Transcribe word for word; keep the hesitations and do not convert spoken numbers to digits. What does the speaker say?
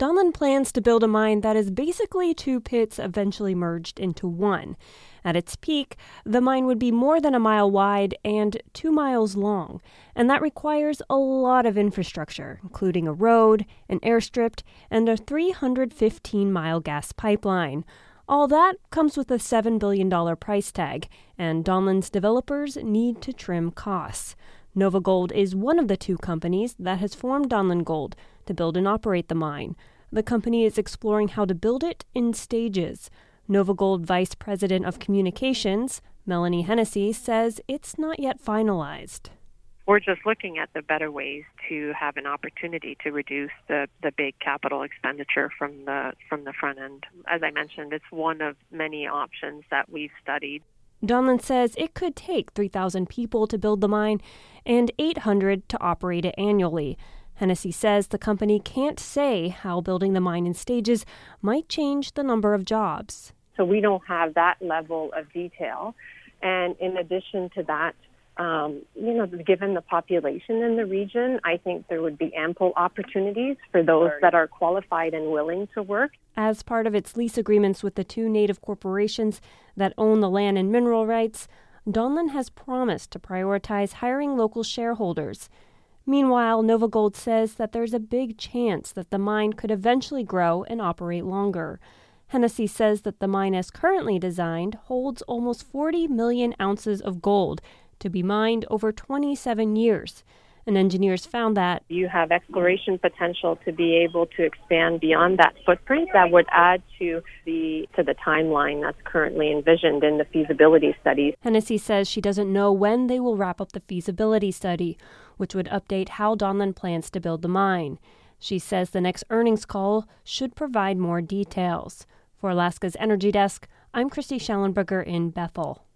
Donlin plans to build a mine that is basically two pits eventually merged into one. At its peak, the mine would be more than a mile wide and two miles long, and that requires a lot of infrastructure, including a road, an airstrip, and a three hundred fifteen mile gas pipeline. All that comes with a seven billion dollars price tag, and Donlin's developers need to trim costs. NovaGold is one of the two companies that has formed Donlin Gold to build and operate the mine. The company is exploring how to build it in stages. NovaGold Vice President of Communications, Melanie Hennessy, says it's not yet finalized. We're just looking at the better ways to have an opportunity to reduce the, the big capital expenditure from the from the front end. As I mentioned, it's one of many options that we've studied. Donlin says it could take three thousand people to build the mine and eight hundred to operate it annually. Hennessy says the company can't say how building the mine in stages might change the number of jobs. So we don't have that level of detail. And in addition to that, um, you know, given the population in the region, I think there would be ample opportunities for those that are qualified and willing to work. As part of its lease agreements with the two native corporations that own the land and mineral rights, Donlin has promised to prioritize hiring local shareholders. Meanwhile, NovaGold says that there's a big chance that the mine could eventually grow and operate longer. Hennessy says that the mine as currently designed holds almost forty million ounces of gold to be mined over twenty-seven years. And engineers found that you have exploration potential to be able to expand beyond that footprint that would add to the to the timeline that's currently envisioned in the feasibility studies. Hennessy says she doesn't know when they will wrap up the feasibility study, which would update how Donlin plans to build the mine. She says the next earnings call should provide more details. For Alaska's Energy Desk, I'm Christy Schallenberger in Bethel.